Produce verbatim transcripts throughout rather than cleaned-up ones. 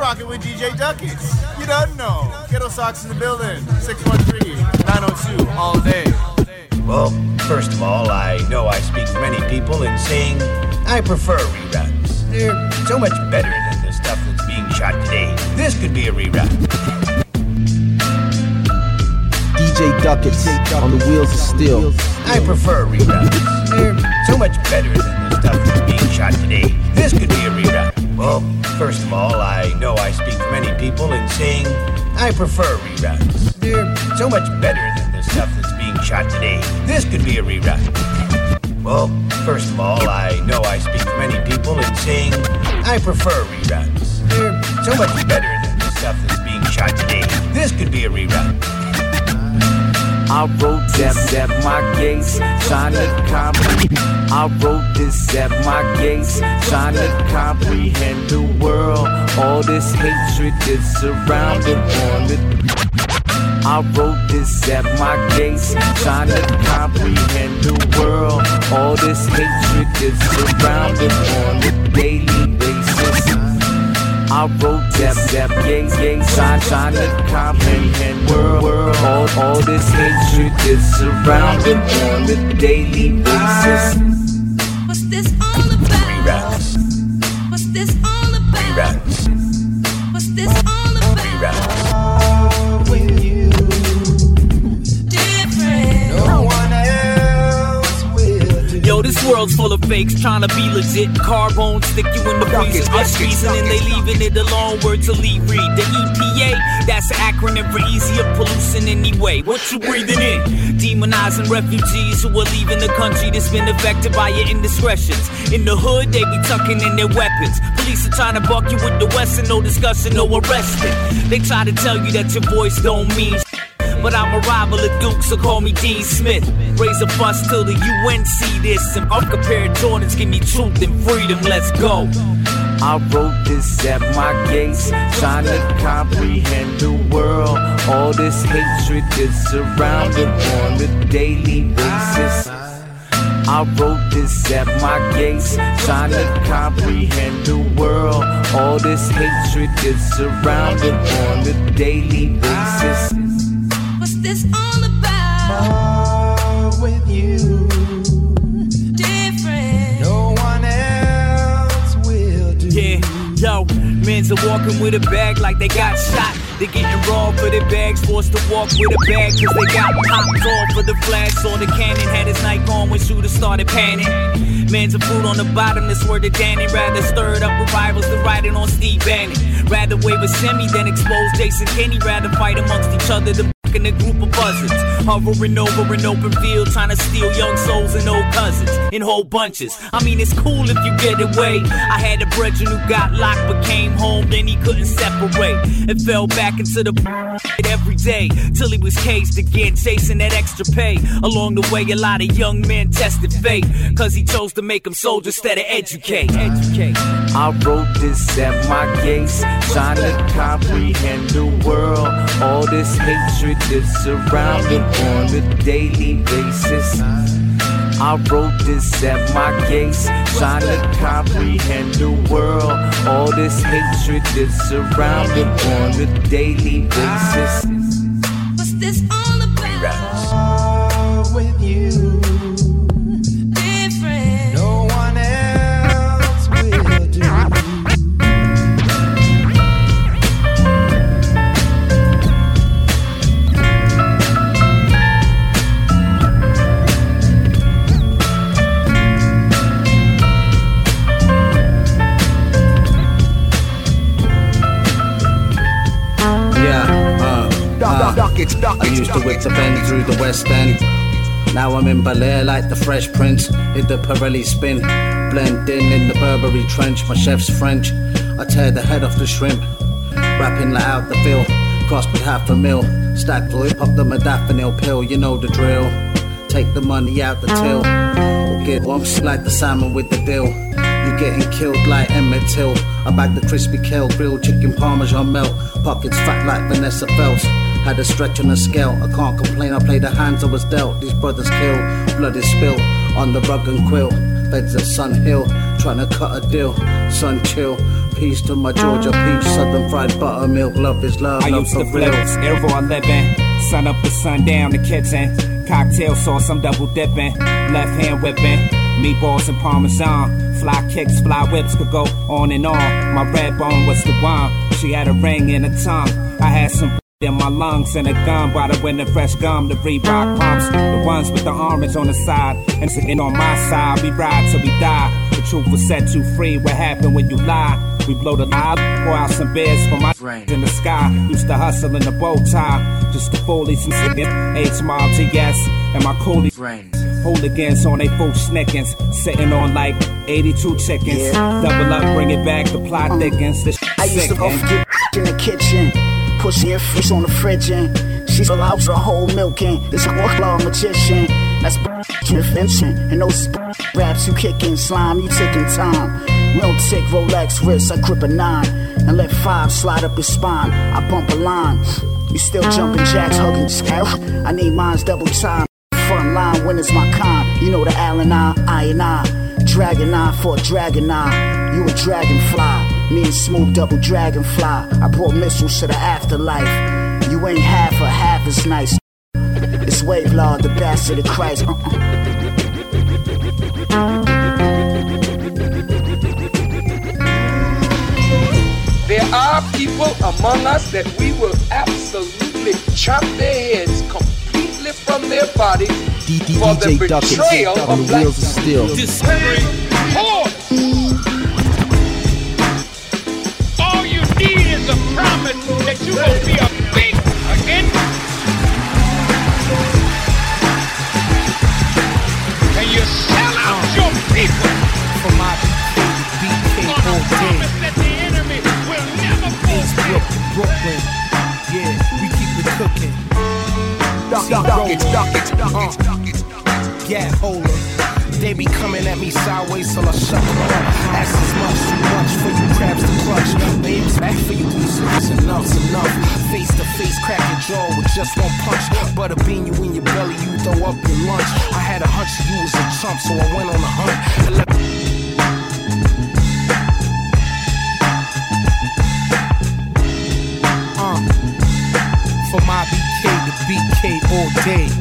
rocking with D J Duckets. You don't know. Ghetto Socks in the building. six one three, nine oh two, all day. Well, first of all, I know I speak for many people in saying I prefer reruns. They're so much better than the stuff that's being shot today. This could be a rerun. D J Duckets on the wheels of steel. I prefer reruns. They're so much better than the stuff that's being shot today. This could be a rerun. Well, first of all, I know I speak for many people in saying I prefer reruns. They're so much better than the stuff that's being shot today. This could be a rerun. Well, first of all, I know I speak for many people in saying I prefer reruns. They're so much better than the stuff that's being shot today. This could be a rerun. I wrote that at my gates, trying to comprehend. I wrote this at my gates, trying to comprehend the world. All this hatred is surrounding on it. I wrote this at my gates, trying to comprehend the world. All this hatred is surrounding on a daily basis. I wrote that that gates, gates, trying, trying to comprehend world, world. All, all this hatred is surrounding on a daily basis. What's this all about? Reruns. What's this all about? Reruns. What's this all about? Reruns. With you, different. No one else will do. Yo, this world's full of fakes trying to be legit. Carbone stick you in the freezer, just reason, and they leaving it alone. Word to lead read. The E P A, that's an acronym for easier pollution anyway. What you breathing in? Demonizing refugees who are leaving the country that's been affected by your indiscretions. In the hood, they be tucking in their weapons. Police are trying to buck you with the Western, no discussion, no arresting. They try to tell you that your voice don't mean but I'm a rival of Duke, so call me Dean Smith. Raise a fuss till the U N see this. And unprepared Jordans give me truth and freedom, let's go. I wrote this at my gates, trying to comprehend the world. All this hatred is surrounding on a daily basis. I wrote this at my gates, trying to comprehend the world. All this hatred is surrounding on a daily basis. What's this all about? Oh, with you, different. no one else will do. Yeah, yo, men's are walking with a bag like they got shot. They getting robbed for their bags, forced to walk with a bag cause they got popped off for the flash. Saw the cannon, had his night gone when shooters started panning. Man's a fruit on the bottom, that's where the Danny rather stirred up revivals than riding on Steve Bannon. Rather wave a semi than expose Jason Kenney. Rather fight amongst each other than in a group of buzzards, hovering over an open field, trying to steal young souls and old cousins in whole bunches. I mean, it's cool if you get away. I had a brethren who got locked but came home, then he couldn't separate and fell back into the every day till he was caged again, chasing that extra pay. Along the way, a lot of young men tested fate cause he chose to make them soldiers instead of educate. Educate. I wrote this at my gates, trying to comprehend the world. All this hatred is surrounding on a daily basis. I wrote this at my gates, trying to comprehend the world. All this hatred is surrounding on a daily basis. What's this all about? Oh, with you, different. no one else will do. I used to wait to bend through the West End. Now I'm in Bel Air like the Fresh Prince. Hit the Pirelli spin, blend in in the Burberry trench. My chef's French, I tear the head off the shrimp. Rapping like out the fill, crossed with half a mil. Stack full, pop the modafinil pill, you know the drill. Take the money out the till, or get wumps like the salmon with the dill. You getting killed like Emmett Till. I bag the crispy kale, grilled chicken parmesan melt. Pockets fat like Vanessa Phelps. Had a stretch on a scale, I can't complain, I played the hands I was dealt. These brothers kill, blood is spilled on the rug and quilt. Beds at Sun Hill, tryna cut a deal. Son, chill. Peace to my Georgia peach, southern fried buttermilk. Love is love, I love used for to flip, real. everywhere living. Sun up to sundown, the kitchen. Cocktail sauce, I'm double dipping. Left hand whipping. Meatballs and parmesan. Fly kicks, fly whips could go on and on. My red bone was the one. She had a ring in her tongue. I had some in my lungs and a gun by the winter fresh gum. The Reebok pumps, the ones with the orange on the side. And sitting on my side, we ride till we die. The truth will set you free. What happened when you lie? We blow the lie, pour out some beers for my friends in the sky. Used to hustle in the bow tie, just the foolies and sitting. H mob to yes, and my coolie friends. Hooligans on they full snickins, sitting on like eighty-two chickens. Yeah. Double up, bring it back, the plot um, thickens. This I used to go get in the kitchen, pussy and fish on the fridge, and she's allowed her whole milk in. This a work-law magician. That's invention, and those raps you kicking, slime you taking time. We don't take Rolex wrists, I grip a nine and let five slide up his spine. I bump a line, you still jumping jacks, hugging scale. I need mine's double time. Front line, when it's my kind. You know the Allen I, I and I. Dragon eye for a dragon eye. You a dragonfly, me and Smooth double dragonfly. I brought missiles to the afterlife. You ain't half or half as nice. It's Wave Lord, the bastard of Christ. Uh-uh. There are people among us that we will absolutely chop their heads completely from their bodies D D for the D J betrayal Duckett on of the black wheels of steel. Discovery horse. All you need is a promise that you will be a big again. And you sell out your people for my B K on a promise that the enemy will never fulfill. Brooklyn, yeah, we keep it cooking. Duck it, duck it, duck it, duck it, duck it. Yeah, hold up. They be coming at me sideways till I shut them up. Ask as much, too much for you crabs to clutch. Babes, back for you pieces, enough's enough. Face to face, crack your jaw with just one punch. Butter bean you in your belly, you throw up your lunch. I had a hunch you was a chump, so I went on a hunt. And let uh, for my B K, the B K all day.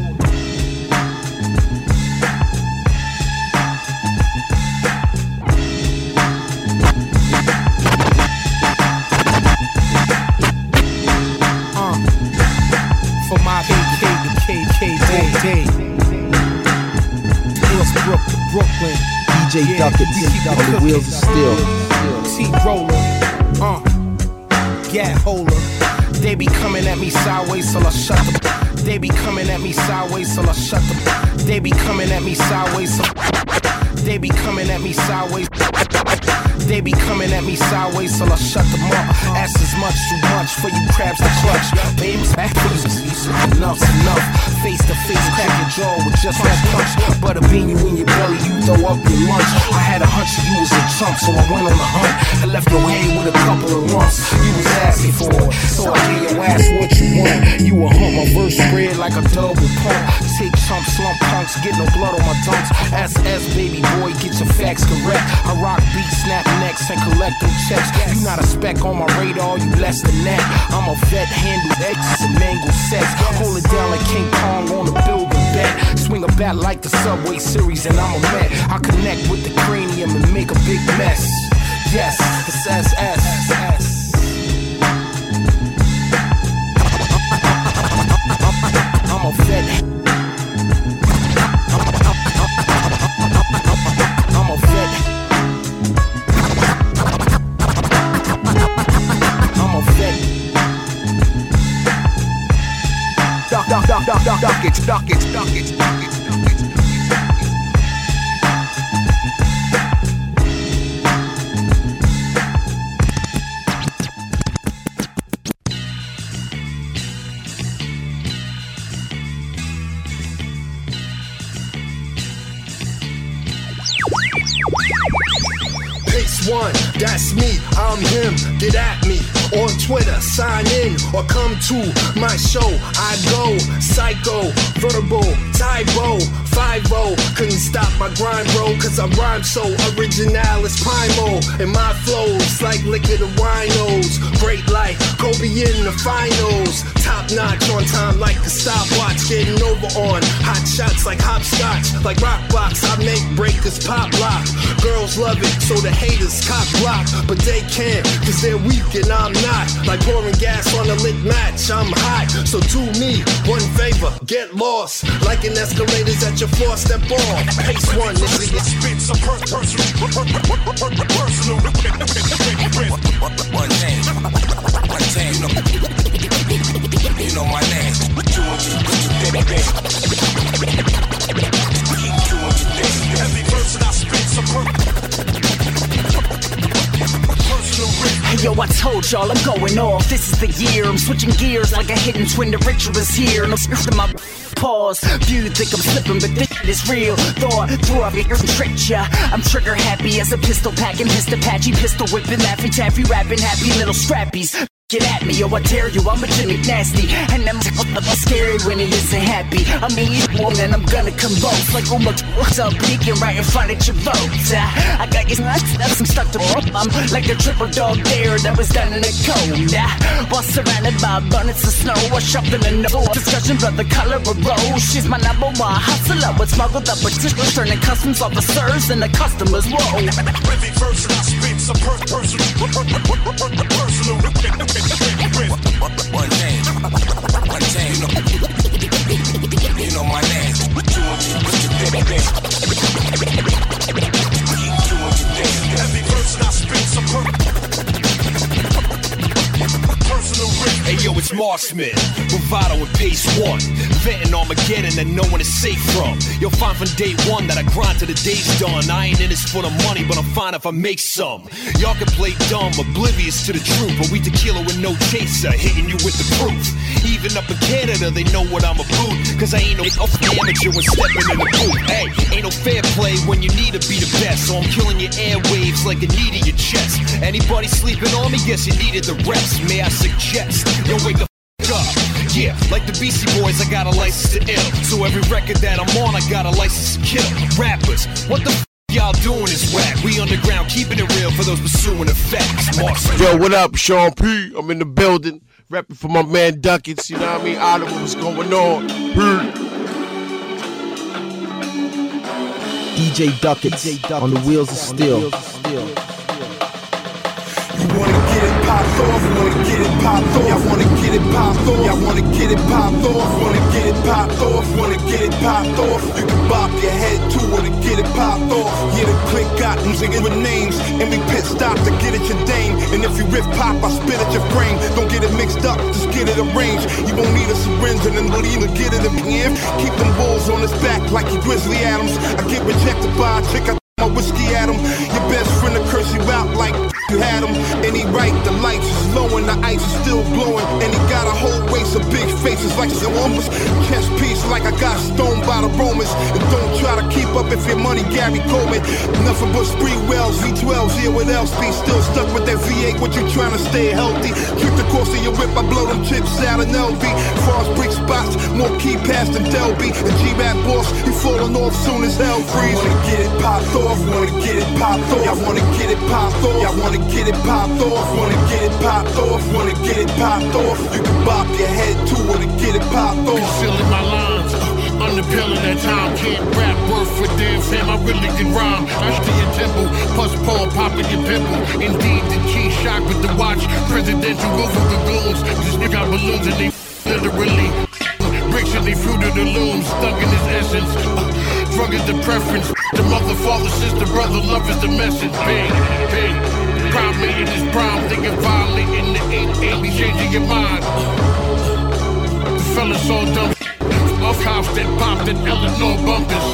Brooklyn, D J yeah, Duckett on the wheels of steel. T-roller, uh, yeah, holder. They be coming at me sideways till I shut them. They be coming at me sideways till I shut them. They be coming at me sideways. They be coming at me sideways. They be coming at me sideways till I shut them up. Ask as much, too much for you crabs to clutch. Babes, back please, enough's enough. Face to face, crack your jaw with just one punch. Butter bean you in your belly, you throw up your lunch. I had a hunch you was a chump, so I went on a hunt. I left your head with a couple of lumps. You was asking for it, so I gave your ass what you want. You a hump, my verse spread like a double pump. Take chump, slump punks, get no blood on my dunks. S S baby boy, get your facts correct. I rock beats, snap necks, and collect them checks. You not a speck on my radar, you less than that. I'm a vet, handle X's and mangle sets. Hold it down like King Kong on the building bed. Swing a bat like the Subway Series, and I'm a Met. I connect with the cranium and make a big mess. Yes, it's S S. I'm a vet. I'm a vet. I'm a vet. Duck, duck, duck, duck, duck, duck it, duck it, duck it, duck it. One, that's me, I'm him, get at me. on Twitter, sign in or come to my show. I go psycho, verbal, typo, five oh. Couldn't stop my grind, bro, cause I rhyme so original, it's primal. And my flows like liquor to winos. Great like Kobe in the finals. Top notch on time like a stopwatch. Getting over on hot shots like hopscotch. Like rock box, I make breakers pop lock. Girls love it, so the haters cop block. But they can't, cause they're weak and I'm not. Like pouring gas on a lit match, I'm hot. So do me one favor, get lost. Like an escalators at your four step off. Pace one, nigga. Spits a per person, personal. One name, one name, you know, you know my name. Two hundred every person I spit's a per Hey yo, I told y'all I'm going off. This is the year. I'm switching gears like a hidden twin. The ritual is here. No script in my pause. You think I'm slipping, but this shit is real. Thought threw up here and tricked ya. I'm trigger happy as a pistol packing, pissed Apache, pistol whipping, laffy taffy, rapping, happy little scrappies. Get at me, yo, I dare you, I'm a Jimmy Nasty. And I'm scary when it isn't happy. I mean, woman, and I'm gonna convulse. Like, oh my, what's up, peeking right in front of your votes. uh, I got your nuts, I'm stuck to rope. I'm like a triple dog dare that was done in the cold. uh, While surrounded by abundance of snow, I shop in the nose. Discussion about the color of rose. She's my number one hustler with smuggled up petitions, turning customs officers and the customers roll. Every person I spit's a per person, personal. One name, one name, you know, you know my name. Every person I spit's a per personal risk. Hey yo, it's Marksman, bravado and pace one. Venting Armageddon that no one is safe from. You'll find from day one that I grind till the day's done. I ain't in this for the money, but I'm fine if I make some. Y'all can play dumb, oblivious to the truth, but we tequila with no chaser, hitting you with the proof. Even up in Canada, they know what I'm about. Cause I ain't no amateur when stepping in the booth. Hey, ain't no fair play when you need to be the best. So I'm killing your airwaves like a knee to your chest. Anybody sleeping on me, guess you needed the rest. May I suggest, yo, wake the f*** up. Yeah, like the Beastie Boys, I got a license to ill. So every record that I'm on, I got a license to kill. Rappers, what the f*** y'all doing is whack. We underground, keeping it real for those pursuing the facts. Marksman. Yo, what up, Sean P? I'm in the building, rapping for my man Duckets. You know what I mean? Out of what's going on. D J Duckets on the wheels of steel. You wanna get it popped off, wanna get it popped off, y'all wanna get it popped off, y'all wanna get it popped off, wanna get it popped off, wanna get it popped off. You can bop your head too, wanna get it popped off. Yeah, the click got them singing with names, and we pit stop to get at your dame. And if you riff pop, I spit at your frame. Don't get it mixed up, just get it arranged. You won't need a syringe, and then we'll either get it in P M. Keep them bulls on his back like you Grizzly Adams. I get rejected by a chick, I my whiskey at him. Your best friend to curse you out like you had him. And he right, the lights is low and the ice is still blowing. And he got a whole waist of big faces like some almost chest piece like I got stoned by the Romans. And don't try to keep up if your money Gary Coleman. Nothing but spree wells, V twelves, yeah, what else be? Still stuck with that V eight, what you trying to stay healthy? Trick the course of your whip, I blow them chips out in L V. Far as brick spots, more key pass than Delby. And G-Rap boss, he falling off soon as hell freeze. Wanna get it popped off. Wanna get it popped off. Y'all wanna get it popped off. Y'all wanna get it popped off. Wanna get it popped off. Wanna get it popped off. You can bop your head too. Wanna get it popped off. Concealing my lines, uh, underpilling that time. Can't rap word for damn fam. I really can rhyme. Rush to your temple, plus Paul popping your pimple. Indeed, the G-Shock with the watch. Presidential over the goons. Just nigga got balloons and they literally bricks and they fruit of the looms. Stuck in his essence. Uh, Drug is the preference. The mother, father, sister, brother, love is the message. Bang, bang. Prime me in his prime, thinking violating the eight, ain't be changing your mind. The fella so dumb. Off house that popped at Eleanor bumpers.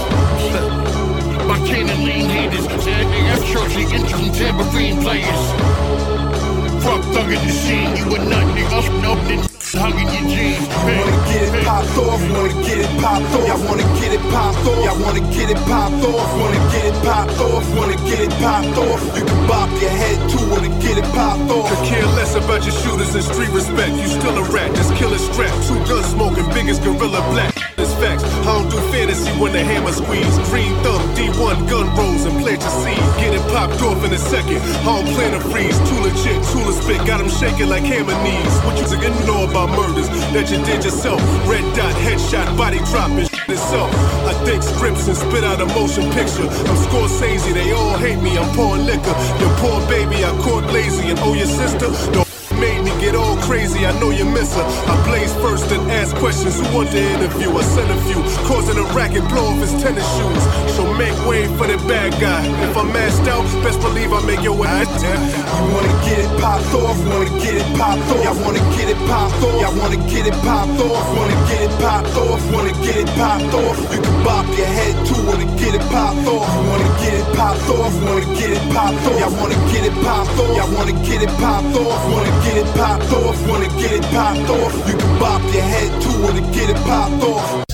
My cane and lean haters. F churchy, interesting tambourine players. Fuck thug in the scene, you a nut, nigga. Up, nothing. Hugging your jeans. Wanna get it popped off, wanna get it popped off. Y'all wanna get it popped off. Y'all wanna get it popped off. Wanna get it popped off. Wanna get it popped off. You can bop your head too. Wanna get it popped off. Could care less What's about your shooters and street respect? You still a rat, just kill a strap. Two guns smoking, biggest gorilla black. It's facts. I don't do fantasy when the hammer squeeze. Green thumb, D one gun rolls and plant your seed. Get it popped off in a second. I don't plan to freeze. Too legit, too spit, got him shaking like hammer knees. What you think you know about murders that you did yourself? Red dot, headshot, body drop and shit itself. I think scripts and spit out a motion picture. I'm Scorsese, they all hate me. I'm pouring liquor. Your poor baby, I caught lazy and oh your sister. Don't made me get all crazy, I know you miss her. I blaze first and ask questions. Who want the interview? I send a few, causing a racket, blow off his tennis shoes. So make way for the bad guy. If I'm masked out, best believe I make your ass. You wanna get it popped off, wanna get it popped off. Y'all wanna get it popped off, y'all wanna get it popped off. Wanna get it popped off, wanna get it popped off. You can bop your head too, wanna get it popped off. You wanna get it popped off, wanna get it popped off. Y'all wanna get it popped off, y'all wanna get it popped off. Wanna get it popped off, wanna get it popped off. You can bop your head too, wanna get it popped off.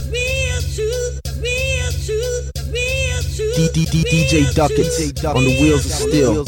D D D DJ Duckets on the wheels of steel.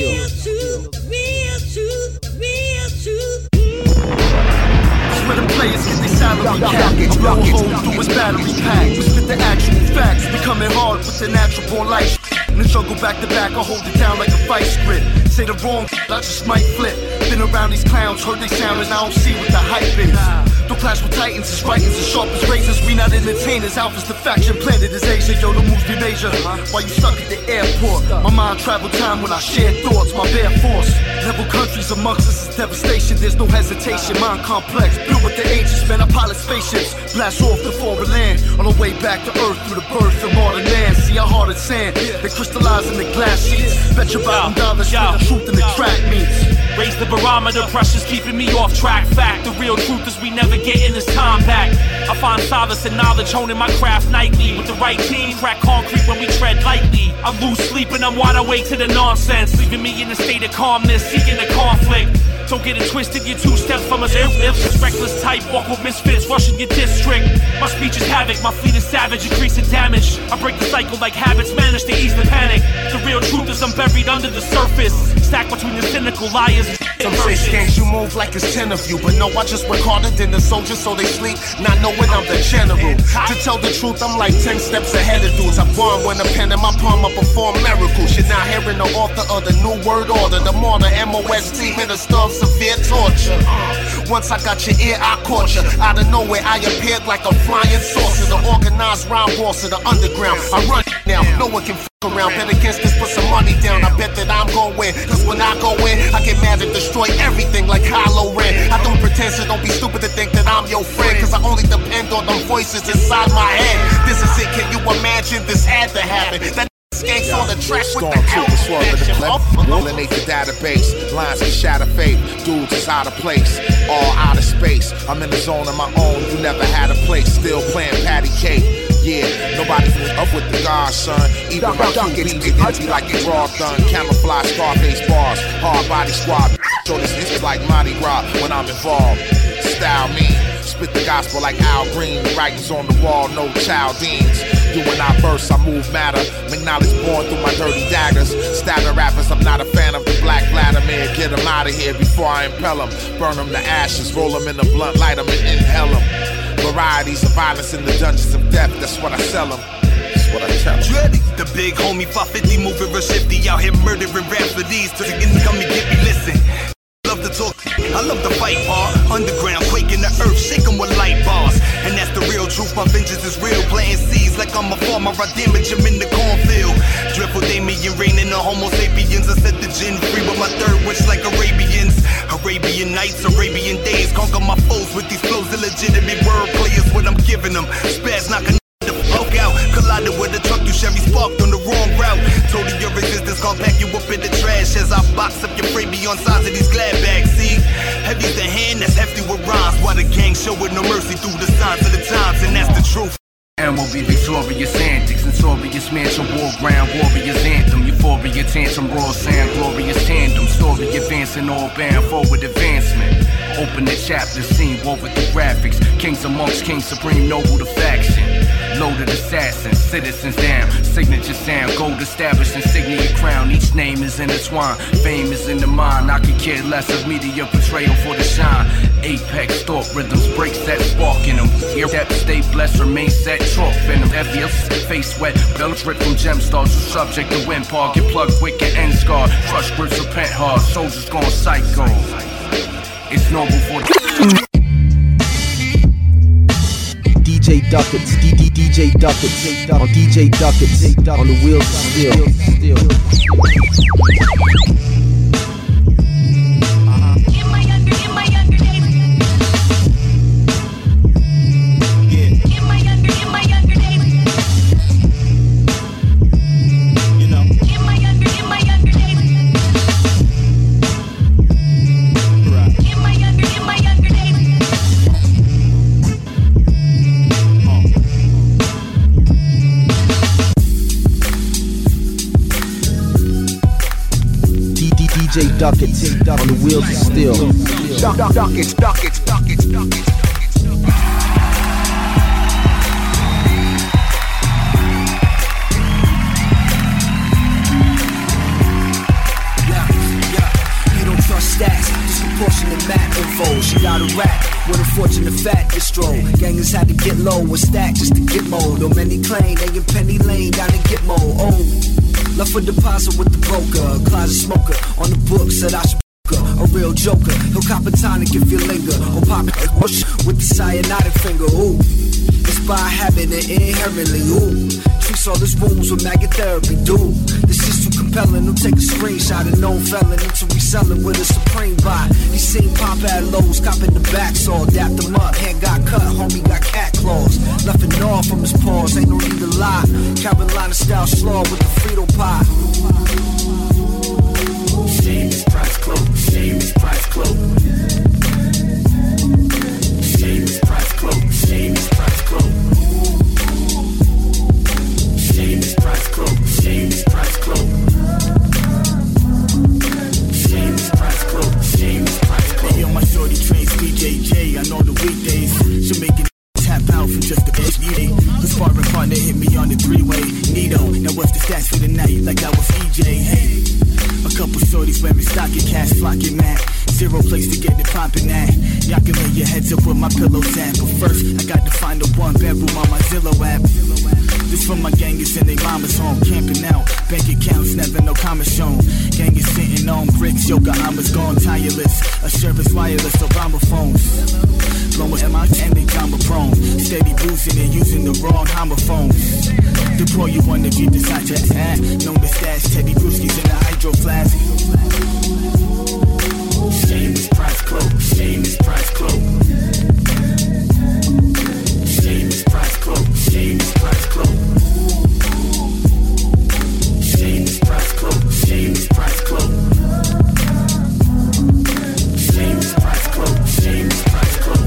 Where the players get their salary cap. I blow a hole through his battery pack. We spit the actual facts, becoming hard with the natural born life. In the jungle back to back, I hold it down like a fight script. Say the wrong, I just might flip. Been around these clowns, heard they sound, and I don't see what the hype is. Don't clash with titans, it's writings as sharp as razors. We not entertainers, alphas the faction, planet is Asia. Yo, the moves be major. While you stuck at the airport, my mind travel time when I share thoughts, my bare force. Level countries amongst us is devastation, there's no hesitation. Mind complex, built with the ancients, man, I pilot spaceships. Blast off the foreign land, on the way back to earth through the birth of modern man. See how hard it's sand, they crystallize in the glass sheets. Bet your bottom dollar, split the truth in the track meets. Raise the barometer, pressure's keeping me off track. Fact, the real truth is we never getting this time back. I find solace and knowledge, honing my craft nightly. With the right team, crack concrete when we tread lightly. I lose sleep and I'm wide awake to the nonsense, leaving me in a state of calmness, seeking the conflict. Don't get it twisted, you're two steps from us. If reckless type, walk with misfits, rushing your district. My speech is havoc, my fleet is savage, increasing damage. I break the cycle like habits, manage to ease the panic. The real truth is I'm buried under the surface, stacked between the cynical liars. Some say skanks, you move like it's ten of you, but no, I just work harder than the soldiers so they sleep, not knowing I'm the general. To tell the truth, I'm like ten steps ahead of dudes. I'm born when a pen in my palm, I perform miracles. You're not hearing the author of the new world order, the martyr, M O S T, minister of severe torture. Once I got your ear, I caught you. Out of nowhere, I appeared like a flying saucer. The organized rhyme boss of the underground. I run now, no one can f around. Bet against this, put some money down. I bet that I'm gon' win, cause when I go in, I get mad and destroy everything like Kylo Ren. I don't pretend, so don't be stupid to think that I'm your friend, cause I only depend on them voices inside my head. This is it, can you imagine this had to happen? That skanks on the track with the album. Eliminate the database, lines can shatter fate. Dudes is out of place, all out of space. I'm in the zone of my own, you never had a place. Still playing patty cake. Yeah, nobody was up with the guards, son. Even my two beats, they empty like a raw done. Camouflage, Scarface bars, hard body squad. So this is like Mardi Gras when I'm involved. Style mean, spit the gospel like Al Green. The writings on the wall, no Chaldeans. You and I burst, I move matter. McNally's born through my dirty daggers. Stabbing rappers, I'm not a fan of the black Vladimir. Get them out of here before I impel them. Burn them to ashes, roll them in the blunt, light them and inhale them. Varieties of violence in the dungeons of death, that's what I sell them. That's what I tell them. Dready, the big homie five fifty moving real shifty. Out here murdering rhapsodies to the come and get me listen. Love to talk, I love to fight hard. Underground, quaking the earth, shake 'em with light bars. And that's the real truth, my vengeance is real. Planting seeds like I'm a farmer, I damage 'em in the cornfield. Dreadful Damien reigning the homo sapiens. I set the gin free with my third wish like Arabians. Arabian nights, Arabian days. Conquer my foes with these flows, illegitimate wordplay is what I'm giving them. Spaz knocking the fuck out. Collided with a truck, you Chevy sparked on the wrong route. Told your resistance, gon' pack you up in the trash as I box up your Frabion sides of these glad bags. See, heavy's the hand that's hefty with rhymes. While the gang show with no mercy through the signs of the times, and that's the truth. M O B victorious antics, notorious mansion, war ground, warriors anthem, euphoria tantrum, raw sound, glorious tandem, story advancing all bound, forward advancement. Open the chapter, scene woven through graphics. Kings amongst kings, supreme noble the faction. Loaded assassins, citizens down. Signature sound, gold established, insignia crown. Each name is intertwined, fame is in the mind. I could care less of media portrayal for the shine. Apex, thought rhythms, break that spark in them. Ear that stay blessed, remain set, chalk venom. Heavier, face wet, belts ripped from gemstars. Subject to wind par, get plugged quick and end scar. Crush grips, repent hard, soldiers going psycho. It's normal for the D J Duckets, D D D J Duckets, on D J Duckets, on the wheels of steel. D J Duckets, on the wheels of steel. Duckets, Duckets, Duckets, Duckets. Stats, disproportionate map info. She got a rap with a fortune of fat distro. Gangers had to get low with stack just to get more. Though many claim they in Penny Lane down in Gitmo. Oh, left for deposit with the broker. Closet smoker on the book said I should a real joker. He'll cop a tonic if you linger. Or pop it with the cyanotic finger. Ooh, it's by habit and inherently. Ooh, treats all his wounds with maggot therapy. Dude, this is too compelling. He'll take a screenshot of known felon into reselling with a supreme buy. He seen pop at Lowe's, copping the back saw, dapped him up. Hand got cut, homie got cat claws. Left it gnaw from his paws, ain't no need to lie. Carolina style slaw with the Frito pie. Shame is price cloak, shame is price cloak. Shame is price cloak, shame is price cloak. Shame is price cloak, shame is price cloak. Shame is price cloak, shame is price cloak. Hey, yo, my shorty trains B J J on all the weekdays. She'll make it tap out from just the bitch need. Her sparring partner hit me on the three-way. Nito, now what's the stats for the night? Like I was E J, hey. A couple shorties wearing stocking cash, flocking mad. Zero place to get it poppin' at. Y'all can lay your heads up where my pillows at. But first, I got to find the one bedroom on my Zillow app. This for my gangers and they mama's home. Camping out, bank accounts, never no comment shown. Gangers sitting on bricks, Yokohama's gone tireless. A service wireless, Obama phones. Blowing M I and they drama prone. Steady boozing and using the wrong homophones. Deploy you one if you decide to act. Known the stats, Teddy Brewski's in the hydro flask. Shame is price cloak, shame is price cloak. Shame is price cloak, shame is price cloak. Shame is price cloak, shame is price cloak. Shame is price cloak, shame is price cloak.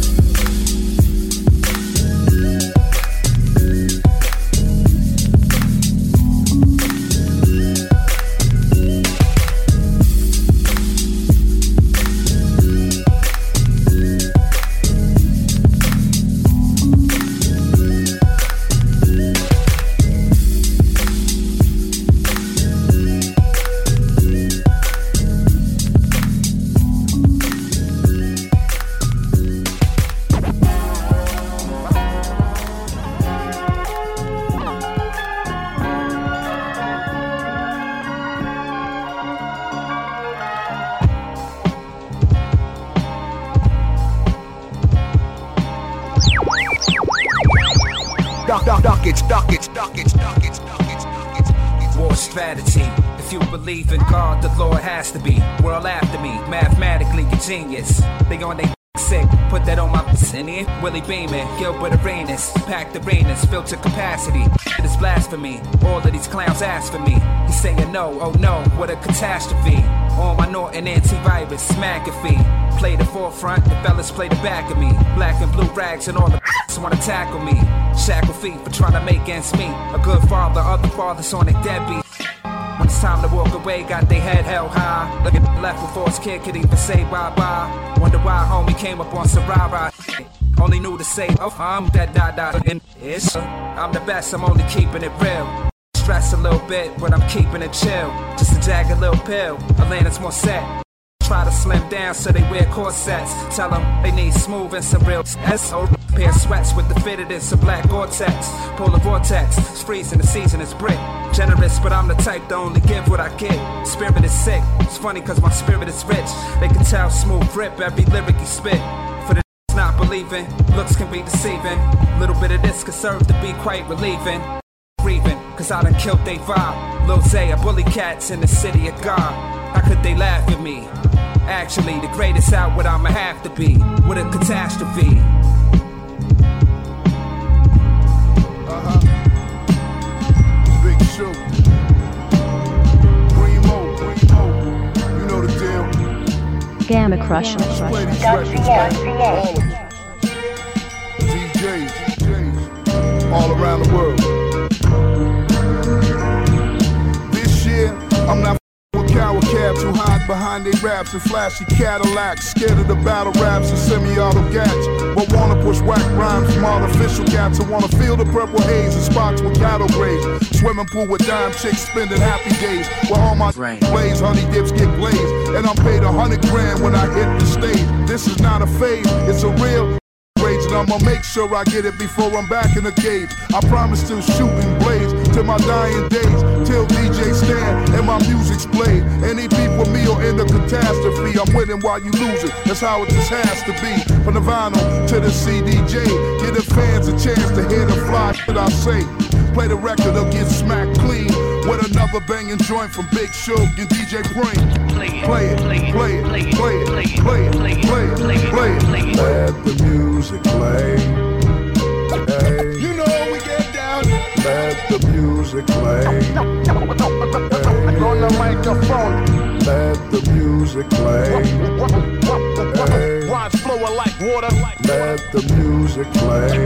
Duckets, Duckets, Duckets, Duckets, Duckets, Duckets. War strategy. If you believe in God, the Lord has to be. World after me, mathematically a genius. They on they sick, put that on my in here. Willie Beeman, Gilbert Arenas, packed arenas, filled to capacity. It is blasphemy. All of these clowns ask for me. He's saying no, oh no, what a catastrophe. On my Norton antivirus, McAfee. Play the forefront, the fellas play the back of me. Black and blue rags and all the wanna tackle me. Shackle feet for trying to make ends meet. A good father, other fathers on a deadbeat. When it's time to walk away, got they head held high. Looking left before his kid could even say bye-bye. Wonder why homie came up on some rah-rah. Only knew to say, oh, I'm that da da and it's I'm the best, I'm only keeping it real. Stress a little bit, but I'm keeping it chill. Just a jagged little pill, Atlanta's more set. Try to slim down so they wear corsets. Tell them they need smooth and some real S O. Pair of sweats with the fitted in some black Gore-Tex. Polar vortex, it's freezing, the season is brick. Generous, but I'm the type to only give what I get. Spirit is sick, it's funny cause my spirit is rich. They can tell smooth grip every lyric he spit. For the not believing, looks can be deceiving. Little bit of this could serve to be quite relieving. Grieving, cause I done killed they vibe. Lil Zay, a bully cats in the city of God. How could they laugh at me? Actually, the greatest out what I'ma have to be. What a catastrophe. Uh-huh. Big Show. Primo, Primo. You know the deal. Gamma Crush. Play these records, man. All of them. D Js, D Js. All around the world. This year, I'm not with coward cabs who hide behind their raps and flashy Cadillacs, scared of the battle raps and semi-auto gats, but wanna push whack rhymes from artificial gaps and wanna feel the purple haze in spots with cattle graze. Swimming pool with dime chicks spending happy days, while all my blaze honey dips get glazed, and I'm paid a hundred grand when I hit the stage. This is not a phase, it's a real rage, and I'ma make sure I get it before I'm back in the cage. I promise to shoot and blaze till my dying days, till D J stand and my music's played. Any beef with me or in the catastrophe, I'm winning while you losing. That's how it just has to be. From the vinyl to the C D J, give the fans a chance to hear the fly shit I say. Play the record or get smacked clean with another banging joint from Big Shook and D J Brain. Play it, play it, play it, play it, play it, play it, play it, play it, play it. Let the music play. Hey. You know we get down. Let the music play. Hey. On the microphone. Let the music play. Hey. Rhymes flowing like water. Let the music play.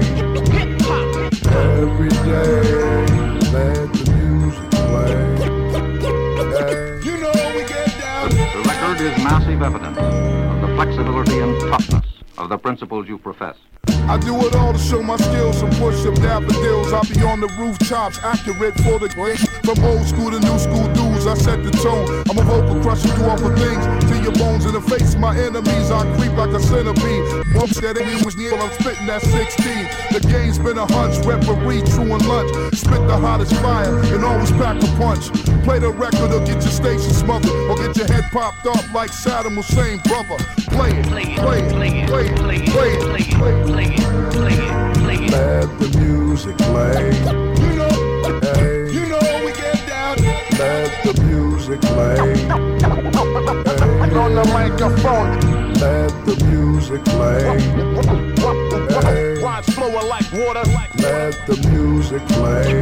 Every day. Let the music play. Hey. You know we get down. The record is massive evidence of the flexibility and toughness of the principles you profess. I do it all to show my skills and push up daffodils. I be on the rooftops, accurate for the great. From old school to new school dudes, I set the tone. I'm a vocal crusher, do awful things to your bones in the face. My enemies, I creep like a centipede. Bumps that it was near, I'm spitting that sixteen. The game's been a hunch, referee, true and lunch. Spit the hottest fire and always pack a punch. Play the record or get your station smothered, or get your head popped up like Saddam Hussein, brother. Play it, play it, play it, play it, play it, play it, play it, play it, play it. Play it, play it. Let the music play. You know, hey. You know we get down. Let the music play. Hey. On the microphone. Let the music play. Hey. Rhymes flowing like water. Let the music play.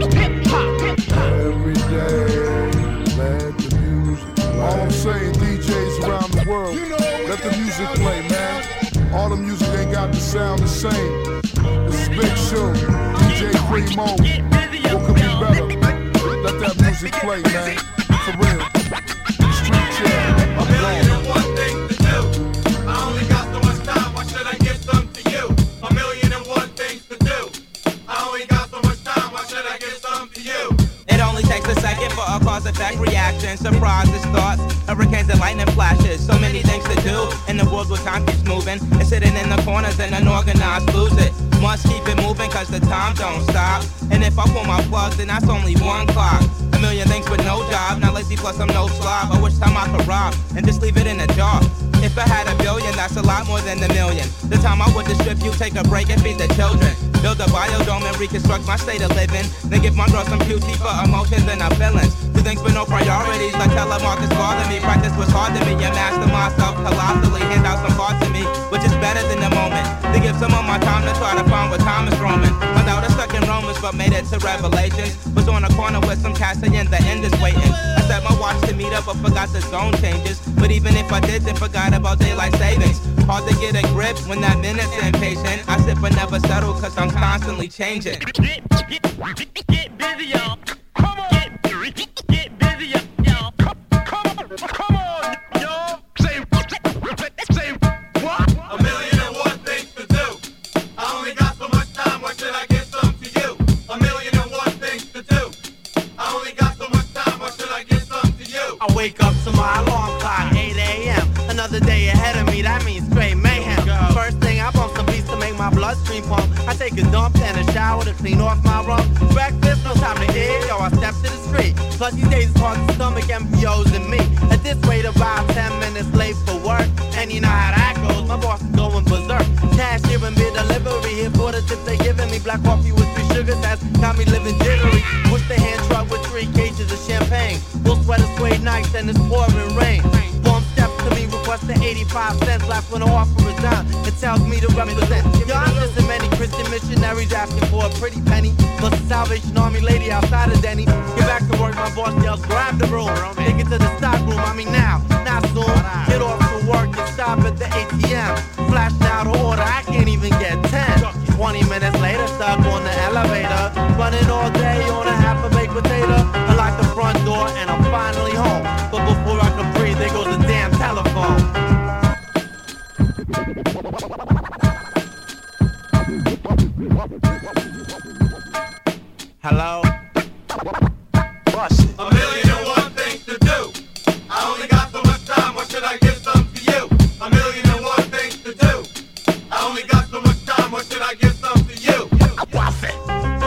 Every day. Let the music play. All I'm saying, D Js around the world, you know let the music play, man. All the music ain't got to sound the same. This is Big Show, D J Primo. What could be better? Let that music play, man. For real. Street chair. I'm gone. One thing to do. I only got so much time. Why should I give some to you? A million and one things to do. I only got so much time. Why should I give some to you? It only takes a second for a cause-effect reaction. Surprises, thoughts, hurricanes and lightning flashes. So many things to do in the world where time keeps moving. And sitting in the corners and unorganized lose it. Must keep it moving cause the time don't stop. And if I pull my plug, then that's only one clock. A million things with no job, not lazy plus I'm no slob. I wish time I could rob and just leave it in a jar. If I had a billion, that's a lot more than a million. The time I would distribute, take a break and feed the children. Build a biodome and reconstruct my state of living. Then give my girl some Q T for emotions and her feelings. Two things with no priorities, like telemarketers bother me. Practice was hard to me, and master myself colossally. Hand out some parts to me, which is better than the moment. To give some of my time to try to find what time is roaming. Found out I stuck in Romans, but made it to Revelations. Was on a corner with some cats saying the end is waiting. I set my watch to meet up, but forgot the zone changes. But even if I did, then forgot about daylight savings. Hard to get a grip when that minute's impatient. I sit but never settle, cause I'm constantly changing. Get, get, get, get busy, y'all. Come on. Get, get busy, to me, that means straight mayhem. First thing, I bump some beats to make my bloodstream pump. I take a dump and a shower to clean off my rump. Breakfast, no time to eat, yo, I step to the street. Plus these days it's hard to stomach M P Os and me. At this rate, about ten minutes late for work. And you know how that goes, my boss is going berserk. Cashier and beer delivery, here for the tips they giving me. Black coffee with three sugars, that's got me living jittery. Push the hand truck with three cages of champagne. Full sweater, suede nights, and it's pouring rain. Bump steps to me, requesting eighty-five cents. Last when the offer is down, it tells me to represent. Yo, I'm listening many Christian missionaries asking for a pretty penny. Plus the Salvation Army lady outside of Denny. Get back to work, my boss yells, grab the room. Take it to the stock room, I mean now, not soon. Get off to work and stop at the A T M. Flash out an order, I can't even get ten. twenty minutes later, stuck on the elevator. Running all day on a half a baked potato. I lock the front door and I'm finally home. But before I can breathe, there goes the damn telephone. Hello? Bust it. A million and one things to do. I only got so much time, what should I give some to you? A million and one things to do. I only got so much time, what should I give some to you? Bust it.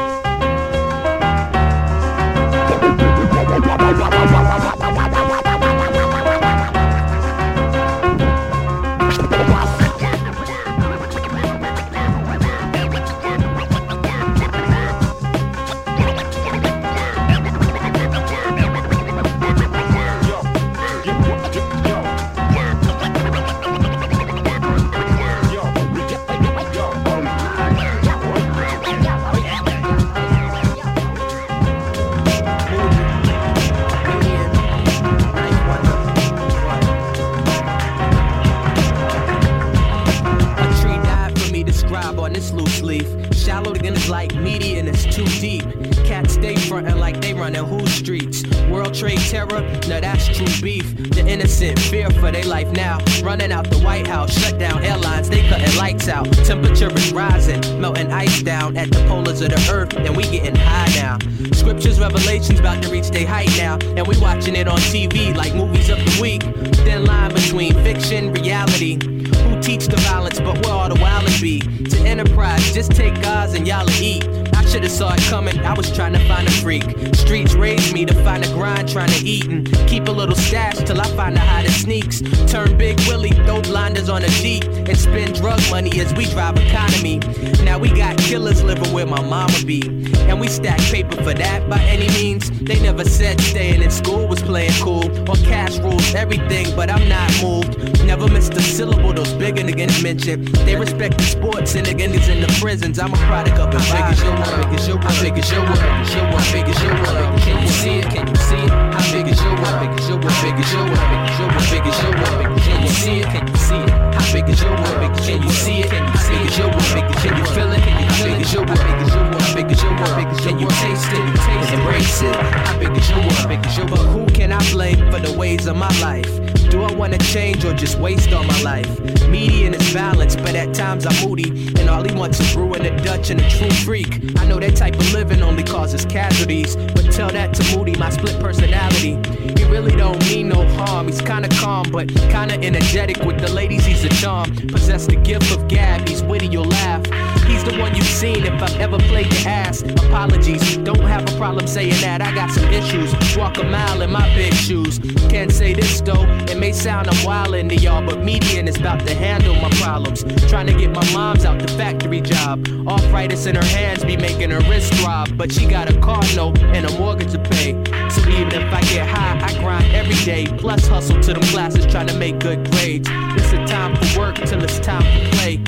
Like meaty and it's too deep. Cats stay frontin' like they runnin' whose streets. World trade terror, now that's true beef. The innocent fear for their life now. Running out the White House, shut down airlines, they cutting lights out. Temperature is rising, melting ice down at the polars of the earth, and we getting high now. Scriptures, revelations about to reach their height now, and we watching it on T V like movies of the week. Thin line between fiction, reality. Who teach the violence, but where all the wildin' be? To enterprise, just take God's and y'all eat. I should've saw it coming, I was trying to find a freak. Streets raised me to find a grind, trying to eat and keep a little stash till I find out how to sneaks. Turn Big Willie, throw blinders on a Jeep, and spend drug money as we drive economy. Now we got killers living where my mama be, and we stack paper for that by any means. They never said staying in school was playing cool, or cash rules everything, but I'm not moved. Never missed a syllable, those bigger niggas mentioned. They respect the sports and the niggas in the prisons. I'm a product of it. How big is your world? How big is your world? How big is your world? How big is your world? Can you see it? Can you see it? How big is your world? How big is your world? How big is your world? How big is your world? Can you see it? Can you see it? How big is your world? Can you see it? Can you see it? Your world? Can you feel it? Can you feel it? How big is your world? How big is your world? Can you taste it? Taste it? Embrace it. How big is your world? How big is your world? But who can I blame for the ways of my life? Do I wanna change or just waste all my life? Median is balanced, but at times I'm moody, and all he wants is ruin the Dutch and a true freak. I know that type of living only causes casualties, but tell that to Moody, my split personality. He really don't mean no harm, he's kinda calm, but kinda energetic with the ladies, he's a charm. Possess the gift of gab, he's witty, you'll laugh. He's the one you've seen if I've ever played the ass. Apologies, don't have a problem saying that, I got some issues. Walk a mile in my big shoes. Can't say this though, it may sound I'm wildin' to y'all, but median is about to handle my problems. Trying to get my mom's out the factory job. Arthritis in her hands be making her wrist throb, but she got a car note and a mortgage to pay. So even if I get high, I grind every day. Plus hustle to them classes trying to make good grades. It's a time for work till it's time to play.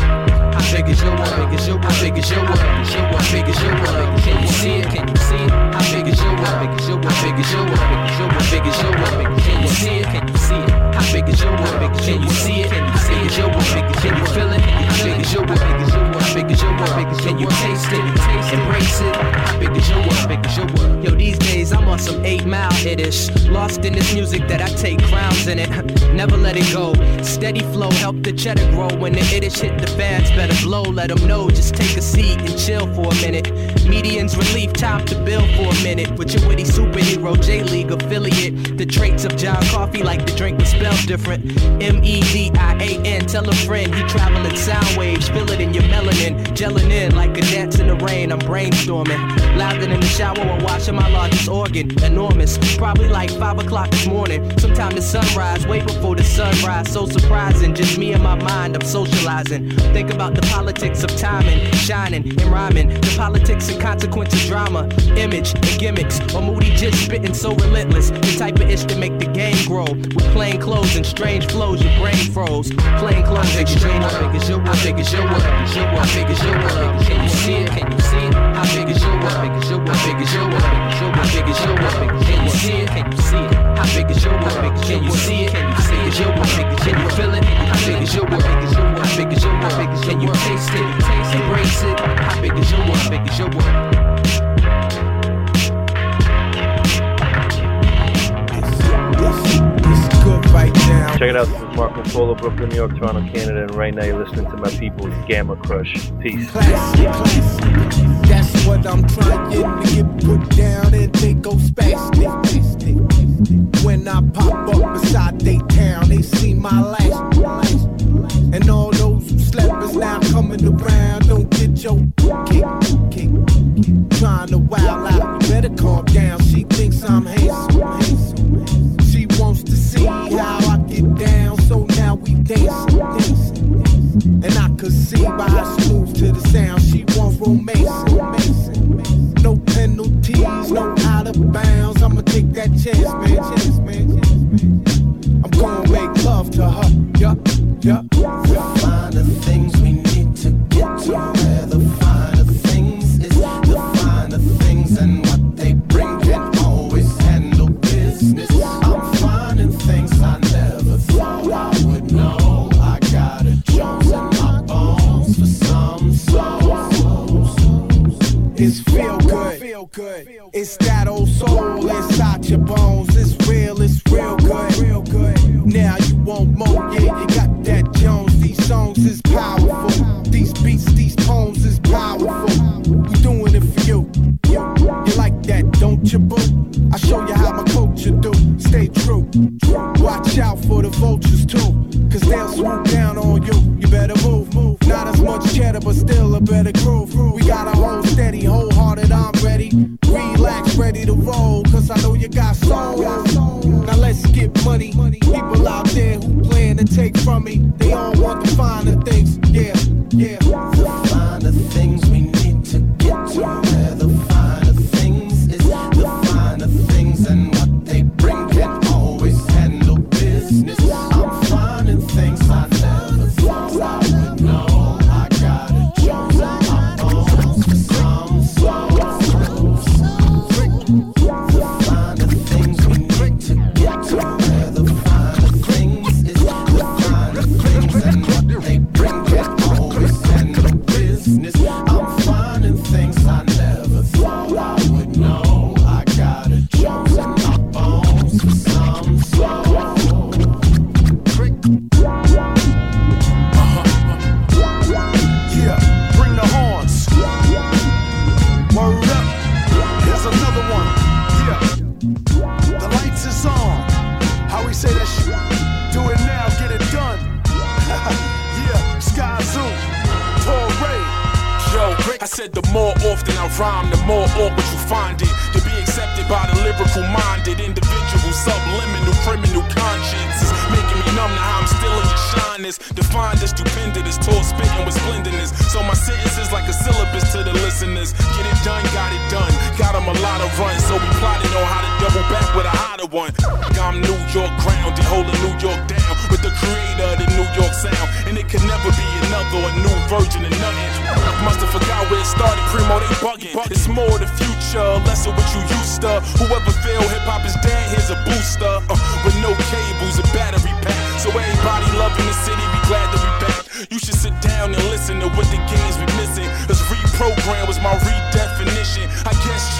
How big is your world? How big is your world? How big is your world? How big is your world? Can you see it? Can you see it? How big is your world? How big is your world? How big is your world? How big is your world? Can you see it? Can you see it? How big is your world? Can you see it? Can you see it? Your world? Can you feel it? How big is your world? How big is your world? Can you taste it? Embrace it? How big is your world? How big is your world? Yo, these days I'm on some eight smile it is. Lost in this music that I take crowns in it. Never let it go. Steady flow, help the cheddar grow. When the ittish hit the fans, better blow. Let them know, just take a seat and chill for a minute. Median's relief, time to build for a minute. With your witty superhero, J-League affiliate. The traits of John Coffey, like the drink was spelled different. M E D I A N, tell a friend he traveling sound waves. Feel it in your melanin, gelling in like a dance in the rain. I'm brainstorming, louder in the shower while washing my largest organ. Enormous, probably like five o'clock this morning. Sometime the sunrise, way before the sunrise. So surprising, just me and my mind, I'm socializing. Think about the politics of timing, shining and rhyming. The politics and consequences, drama, image and gimmicks. Or Moody just spitting so relentless. The type of ish to make the game grow. With plain clothes and strange flows, your brain froze. Plain clothes, I figure your work, I figure your work, I figure your work, I figure your work. Can you see it? Can you see it? How big is your work? I figure your work, I figure your work, I figure your work. Can you see it? Can you see it? How big is your work? Can you see it? Can you see it? Your work, can you feel it? How big is your work? How big is your work? Can you taste it? Embrace it? How big is your work? How big is your work? Check it out, this is Marco Polo, Brooklyn, New York, Toronto, Canada, and right now you're listening to my people's Gamma Crush. Peace. That's what I'm trying to get put down and they go spastic. When I pop up beside they town, they see my last. And all those who slept is now coming around. Don't get your kick, kick. Trying to wild out, you better calm down. She thinks I'm handsome. She wants to see how I get down, so now we dancing, dancing. And I could see by how she moves to the sound. She wants romance, no penalties, no out of bounds. I'ma take that chance, man, chance, man, chance, man. I'm gonna make love to her, yup, yup. The finer things we need to get to where the finer things is. The finer things and what they bring can always handle business. I'm finding things I never thought I would know. I got a Jones in my bones for some souls. It's feel good, feel good. It's that old soul inside your bones. It's real, it's real good, real good. Now you want more, yeah, you got that Jones. These songs is powerful. These beats, these tones is powerful. We doing it for you. You like that, don't you, boo? I show you how my culture do. Stay true. Watch out for the vultures too, cause they'll swoop down on you. You better move, move. Not as much cheddar, but still a better groove. We gotta hold steady, wholehearted, I'm ready. Relax, ready to roll, cause I know you got soul. Now let's get money. People out there who plan to take from me, they all want the finer things. Yeah, yeah. The finer things we need to get to where the finer things is. The finer things and what they bring can always handle business. I'm finding things I never thought I would know. I got a Jones in my bones for some souls. The finer things we need to get to where the finer things is. The finer things and what they bring can always handle business. I'm finding things I never thought I would know. I got a Jones in my bones for some souls. Yeah, bring the horns. Word up. Here's another one. Yeah. The lights is on. How we say that shit? Do it now, get it done. Yeah, Sky Zoo. Tall Ray. Yo, I said the more often I rhyme, the more awkward you find it. To be accepted by the lyrical-minded individual, subliminal criminal consciences, making me numb to how I'm still in your shyness. Defined as stupendous, tall spitting with splendidness. So my sentence is like a syllabus to the listeners. Get it done, got it done. Got them a lot of runs, so we plotted on how to double back with a hotter one. I'm New York grounded, holding New York down with the creator of the New York sound. And it could never be another, a new version of nothing. Must have forgot where it started, Primo, they bugging. It's more the future, less of what you used to. Whoever feel hip-hop is dead, here's a booster. Uh, with no cables, a battery pack. So everybody loving the city, be glad to be back. You should sit down and listen to what the games be missing. Cause reprogram was my redefinition. I guess chairmanship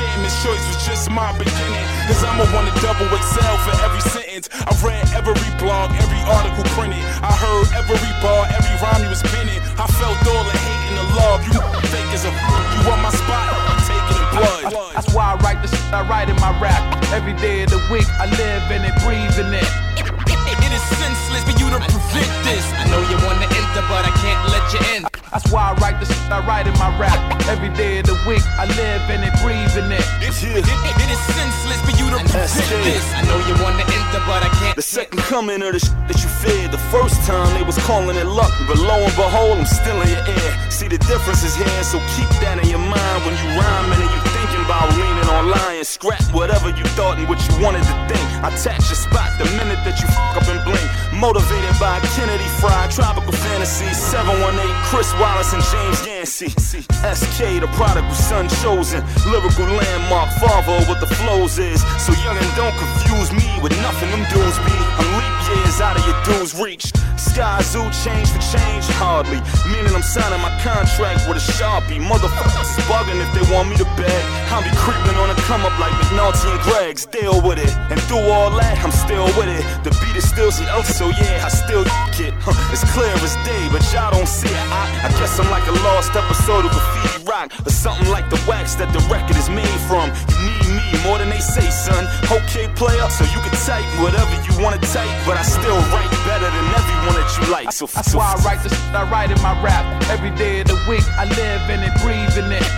choice was just my beginning. Cause I'ma wanna double excel for every sentence. I read every blog, every article printed. I heard every bar, every rhyme you was penning. I felt all the hate and the love. You fake as a you on my spot, I'm taking in blood. That's why I write the shit I write in my rap. Every day of the week I live in it, breathe in it. It is senseless for you to prevent this. I know you wanna enter, but I can't let you in. That's why I write the shit I write in my rap. Every day of the week I live in it, breathe in it. It, it, it is senseless for you to prevent this. I know you wanna enter, but I can't. The second coming of the shit that you feared. The first time they was calling it luck, but lo and behold, I'm still in your ear. See the difference is here, so keep that in your mind when you rhyming and you thinking about leaning on lying. Scrap whatever you thought and what you wanted to think. I tax your spot the minute that you fuck up and blink. Motivated by Kennedy Fried, Tropical Fantasy, seven one eight, Chris Wallace and James Yancey. S K, the prodigal son chosen, lyrical landmark, Farvo what the flows is. So youngin', don't confuse me with nothing them dudes be. I'm leap years out of your dudes' reach. Sky Zoo change for change, hardly. Meaning I'm signing my contract with a Sharpie. Motherfuckers bugging if they want me to beg. I'll be creeping on a come up like McNulty and Greg's. Deal with it, and through all that, I'm still with it. The beat is still some else, so yeah, I still it. Huh, it's clear as day, but y'all don't see it. I, I guess I'm like a lost episode of Graffiti Rock, or something like the wax that the record is made from. You need me more than they say, son. Okay, player, so you can type whatever you wanna type, but I still write better than everyone that you like. So, That's so, why I write the shit I write in my rap. Every day of the week I live in it, breathe in it.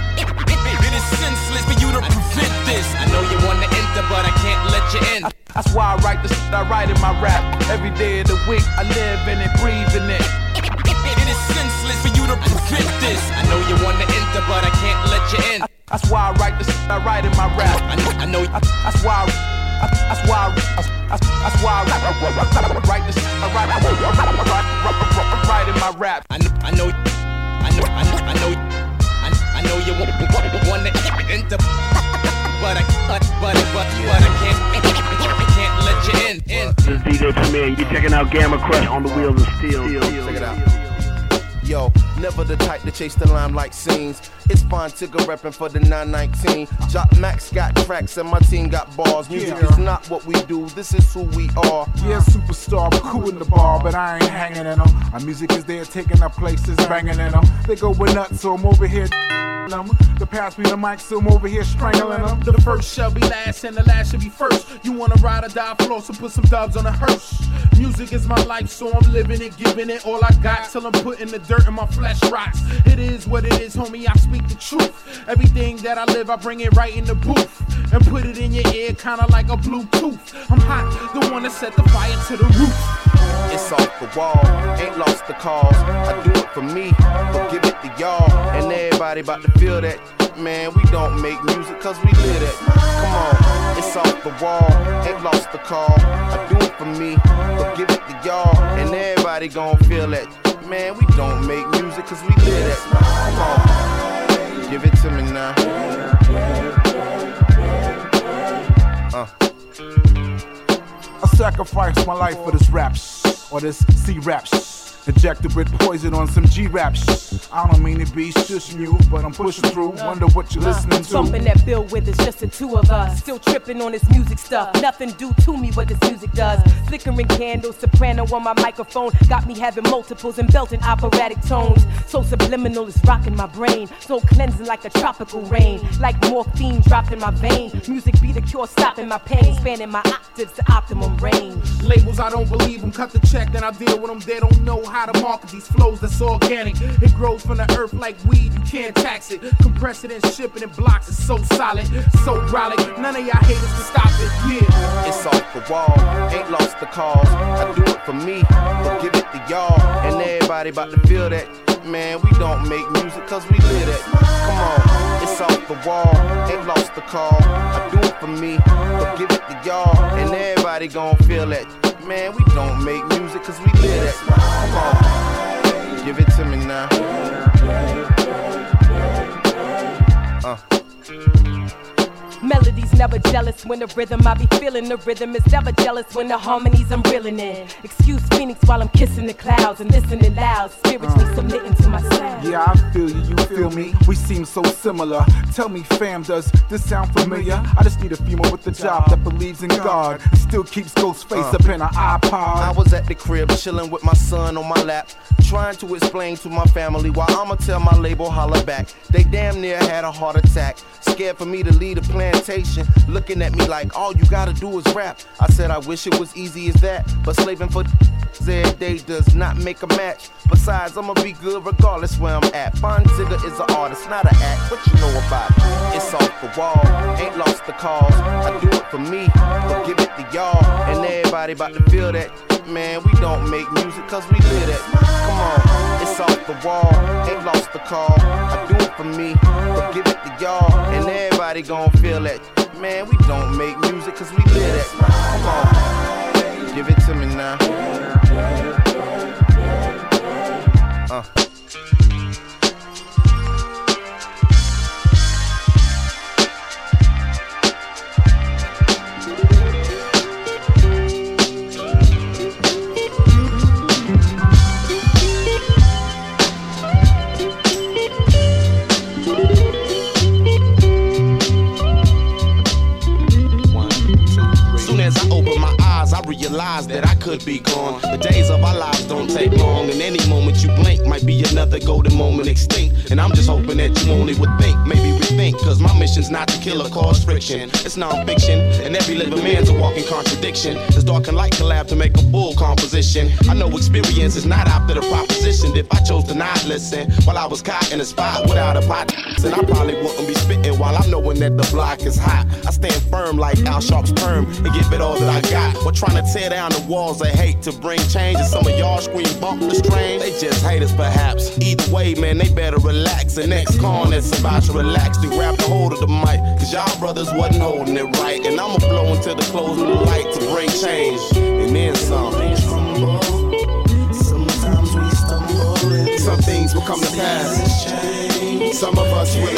It is senseless for you to prevent this. I know you wanna enter, but I can't let you in. That's why I write the shit I write in my rap. Every day of the week I live in it, breathe in it. It is senseless for you to prevent this. I know you wanna enter, but I can't let you in. That's why I write the shit I write in my rap. I know, I know. That's why. I, that's why. That's, that's why I write the shit I write. Write in my rap. I know. I know. I know. I know. I know. I know you want, want to enter, but I, but, but, but, but I can't, I can't let you in, in. This is D J Premier, you're checking out Gamma Crush on the Wheels of Steel. Check it out. Yo, never the type to chase the limelight scenes. It's fine Tigger reppin' for the nine nineteen. Jock Max got tracks and my team got bars. Music yeah. is not what we do, this is who we are. Yeah, superstar, but cool in the bar, but I ain't hanging in them. Our music is there taking up places, banging in them. They go with nuts, so I'm over here. The pass me the mic, so I'm over here strangling them. The first shall be last and the last shall be first. You wanna ride or die floor, so put some dubs on a hearse. Music is my life, so I'm living it, giving it all I got till I'm putting the dirt in my flesh rots. It is what it is, homie, I speak the truth. Everything that I live, I bring it right in the booth and put it in your ear, kinda like a Bluetooth. I'm hot, the one that set the fire to the roof. It's off the wall, ain't lost the cause. I do it for me, but give it to y'all. And everybody about to feel that, man, we don't make music cause we live it. Come on, it's off the wall, ain't lost the call. I do it for me, but give it to y'all. And everybody gon' feel that, man, we don't make music cause we live it. Come on, give it to me now. Uh. I sacrifice my life for this rap sh- or this C-rap sh- injected with poison on some G-rap sh- I don't mean to be shushing you, but I'm pushing through. Wonder what you're listening to. Something that built with is just the two of us. Still tripping on this music stuff. Nothing do to me what this music does. Flickering candles, soprano on my microphone. Got me having multiples and belting operatic tones. So subliminal is rocking my brain. So cleansing like a tropical rain. Like morphine dropped in my vein. Music be the cure, stopping my pain. Spanning my octaves to optimum range. Labels, I don't believe them. Cut the check, then I deal with them. They don't know how to market these flows that's organic. It grows from the earth like weed, you can't tax it. Compress it and ship it in blocks, it's so solid, so brolic. None of y'all haters can stop it, yeah. It's off the wall, ain't lost the cause. I do it for me, but give it to y'all. And everybody about to feel that, man, we don't make music cause we live it. Come on, it's off the wall, ain't lost the call. I do it for me, but give it to y'all. And everybody gon' feel that, man, we don't make music cause we live it. Come on, give it to me now. Uh. Melodies never jealous when the rhythm I be feeling. The rhythm is never jealous when the harmonies I'm reeling in. Excuse Phoenix while I'm kissing the clouds and listening loud, spiritually uh, submitting to my sound. Yeah, I feel you, you feel me. We seem so similar. Tell me, fam, does this sound familiar? I just need a few more with the job that believes in God. Still keeps Ghostface uh, up in an iPod. I was at the crib chilling with my son on my lap, trying to explain to my family why I'ma tell my label holla back. They damn near had a heart attack, scared for me to lead a plantation, looking at me like all you gotta do is rap. I said I wish it was easy as that, but slaving for every day does not make a match. Besides, I'ma be good regardless where I'm at. Fonzigga is an artist, not an act. What you know about it? It's off the wall, ain't lost the cause. I do it for me, but give it to y'all. And everybody about to feel that. Man, we don't make music cause we live it. Come on, it's off the wall, ain't lost the call. I do it for me, but give it to y'all. And everybody gon' feel that. Man, we don't make music cause we live it. Come on, give it to me now. Uh. Realized that I could be gone. The days of our lives don't take long, and any moment you blink might be another golden moment extinct. And I'm just hoping that you only would think, maybe rethink, cause my mission's not to kill or cause friction. It's non-fiction, and every living man's a walking contradiction. It's dark and light collab to make a full composition. I know experience is not after the proposition. If I chose to not listen while I was caught in a spot without a pot, then I probably wouldn't be spitting while I'm knowing that the block is hot. I stand firm like Al Sharp's perm and give it all that I got. We're trying to tear down the walls of hate to bring change, and some of y'all scream bump the strain. They just hate us perhaps. Either way, man, they better relax. The next con that's about to relax to grab the hold of the mic, cause y'all brothers wasn't holding it right. And I'ma blow until the close of the light to bring change, and then some. Sometimes we stumble. Some things will come to pass. Some of us will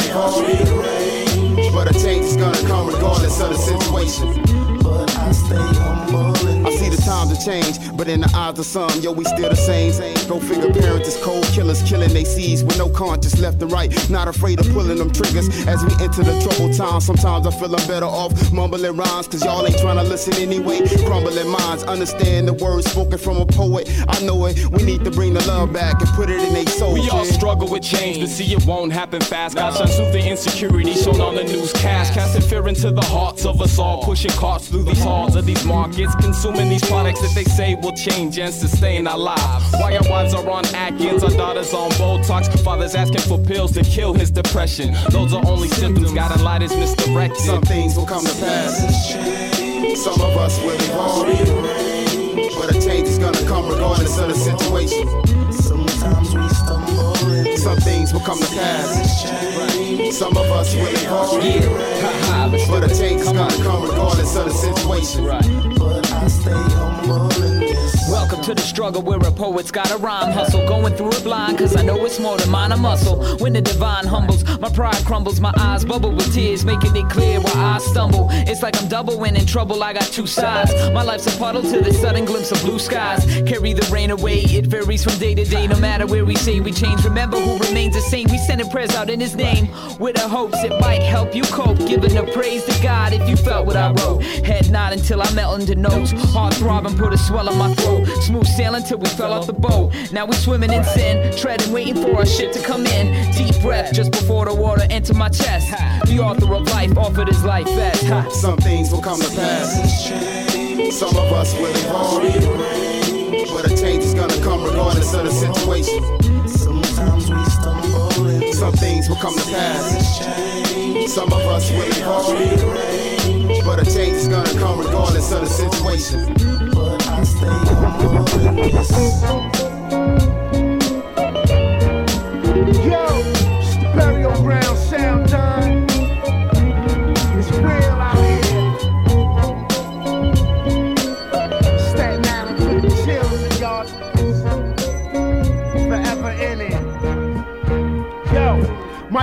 fall, but a change is gonna come regardless of the situation. But I stay humble. I see the times have changed, but in the eyes of some, yo, we still the same. Go figure, parents is cold killers killing they seeds with no conscience left and right. Not afraid of pulling them triggers as we enter the troubled times. Sometimes I feel I'm better off mumbling rhymes, cause y'all ain't trying to listen anyway. Crumbling minds, understand the words spoken from a poet. I know it, we need to bring the love back and put it in their souls. We all struggle with change, but see it won't happen fast. Got some soothing insecurity shown on the newscast, casting fear into the hearts of us all, pushing carts through these halls of these markets, consuming these products that they say will change and sustain our lives. Why our wives are on Atkins, our daughters on Botox, fathers asking for pills to kill his depression. Those are only symptoms, guiding light is misdirected. Some things will come to pass. Some of us will evolve, but a change is gonna come regardless of the situation. Sometimes we stumble. Some things will come to pass. Some of us will evolve, yeah. But a change is gonna come regardless of the situation. But I stay humble in this. Welcome to the struggle where a poet's got a rhyme hustle. Going through it blind, cause I know it's more than mine a muscle. When the divine humbles, my pride crumbles. My eyes bubble with tears, making it clear where I stumble. It's like I'm double when in trouble, I got two sides. My life's a puddle to the sudden glimpse of blue skies. Carry the rain away, it varies from day to day. No matter where we say we change, remember who remains the same. We sending prayers out in his name, with the hopes it might help you cope. Giving the praise to God if you felt what I wrote. Head nod until I melt into notes. Heart throbbing, put a swell in my throat. Smooth sailing till we fell off the boat. Now we swimming in sin, treading, waiting for our ship to come in. Deep breath just before the water enter my chest. The author of life offered his life best. Some things will come to pass. Some of us will evolve, but a change is gonna come regardless of the situation. Sometimes we stumble. Some things will come to pass. Some of us will evolve, but a change is gonna come regardless of the situation. But I stay humble in this. Yo, it's the Burial Ground sound time. It's real out here. Staten Island put the chills in y'all. Forever in it. Yo, my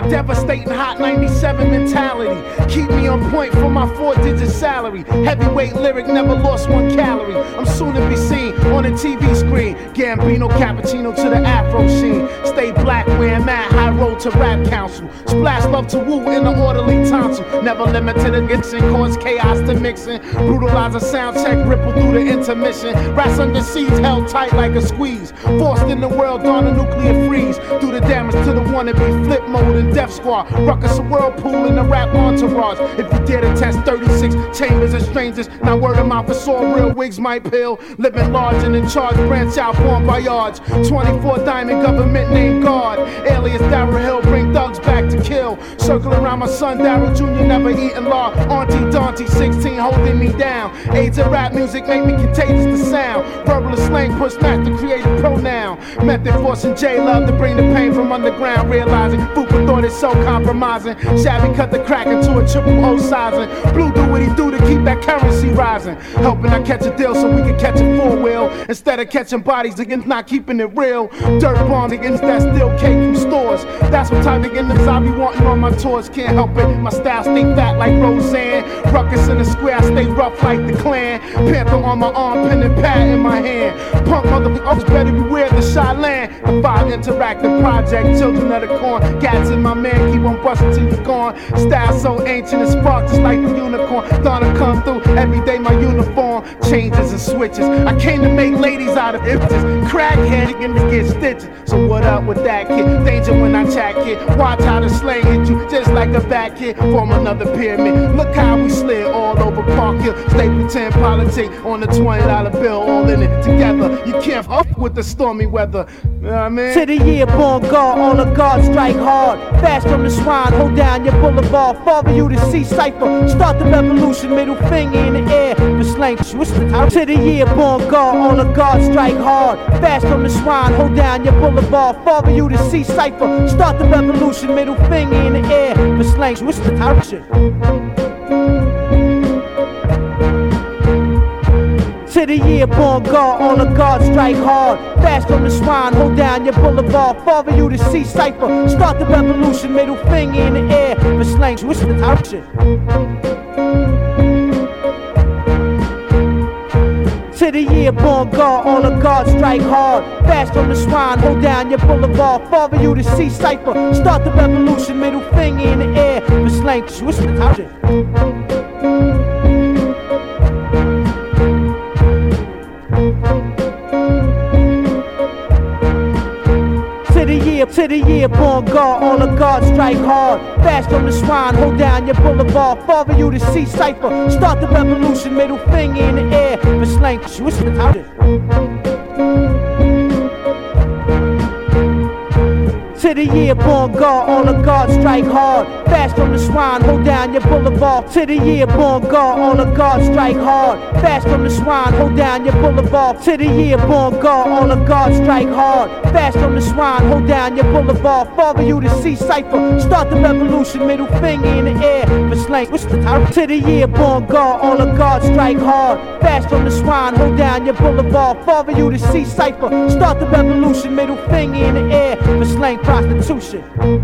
Devastating hot ninety-seven mentality. Keep me on point for my four-digit salary. Heavyweight lyric, never lost one calorie. I'm soon to be seen on the T V screen. Gambino, cappuccino to the Afro scene. Stay black where I'm at, high road to rap council. Splash love to woo in the orderly tonsil. Never limit to the mixing, cause chaos to mixing. Brutalize a sound check, ripple through the intermission. Rats under siege, held tight like a squeeze. Forced in the world on a nuclear freeze. Do the damage to the wannabe flip mode and death squad. Ruckus a whirlpool in the rap entourage. If you dare to test thirty-six chambers of strangers, now word of mouth is all real wigs might pill. Living large and in charge, branch out, formed by yards. twenty-four diamond government named guard. Alias Darryl Hill, bring thugs back to kill. Circle around my son Darryl Junior, never eating law. Auntie Dante, sixteen, holding me down. AIDS of rap music make me contagious to sound. Verbal and slang push back to create a pronoun. Method forcing J-Love to bring the pain from underground. Realizing Fupa thought it's so compromising. Shabby cut the crack into a triple O sizing. Blue do what he do to keep that currency rising. Helping I catch a deal so we can catch a four wheel. Instead of catching bodies against not keeping it real. Dirt bombs against that steel cake from stores. That's what type of niggas I be wanting on my tours. Can't help it, my style stay fat like Roseanne. Ruckus in the square, I stay rough like the Klan. Panther on my arm, pen and pad in my hand. Punk motherfuckers better beware the Shyland. The five interactive project, children of the corn. Gats in my man, keep on busting till you gone. Style so ancient and spark just like the unicorn. Gonna come through every day, my uniform changes and switches. I came to make ladies out of images. Crackhead and to get stitches. So what up with that kid? Danger when I chat kid. Watch how the slang hit you just like a back kid. Form another pyramid. Look how we slid all over Park Hill. Stay pretend politics on the twenty dollar bill. All in it together. You can't f up with the stormy weather. You know what I mean? To the year born guard, all the guards strike hard. Fast from the swine, hold down your boulevard. Father you to see cipher. Start the revolution, middle finger in the air. The slang twisted out. To the year born guard, all the guards strike hard. Fast from the swine, hold down your boulevard. Father you to see cipher. Start the revolution, middle finger in the air. The slang twisted out. To the year born guard, all the guards strike hard. Fast from the swine, hold down your boulevard. Father you to see cipher. Start the revolution, middle finger in the air. The slang twisted out. To the year born guard, all the guards strike hard. Fast from the swine, hold down your boulevard. Father you to see cipher. Start the revolution, middle finger in the air. The slang twisted out. To the year born guard, all the guards strike hard. Fast from the swine, hold down your boulevard. Father you to see cipher. Start the revolution, middle finger in the air. The slang twisted out. To the year born guard, all the guards strike hard. Fast from the swine, hold down your boulevard. To the year born guard, all the guards strike hard. Fast from the swine, hold down your boulevard. To the year born guard, all the guards strike hard. Fast from the swine, hold down your boulevard. Father you to see cipher. Start the revolution, middle finger in the air. The slang what's the time? To the year born guard, all the guards strike hard. Fast from the swine, hold down your boulevard. Father you to see cipher. Start the revolution, middle finger in the air. The slang prostitution.